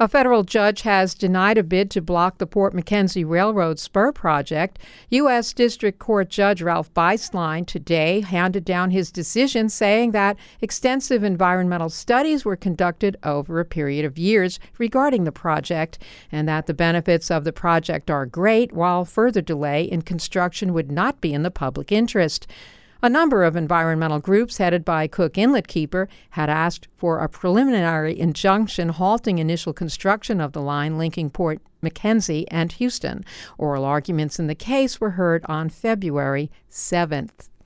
A federal judge has denied a bid to block the Port McKenzie Railroad Spur project. U.S. District Court Judge Ralph Beislein today handed down his decision, saying that extensive environmental studies were conducted over a period of years regarding the project, and that the benefits of the project are great, while further delay in construction would not be in the public interest. A number of environmental groups headed by Cook Inlet Keeper had asked for a preliminary injunction halting initial construction of the line linking Port McKenzie and Houston. Oral arguments in the case were heard on February 7th.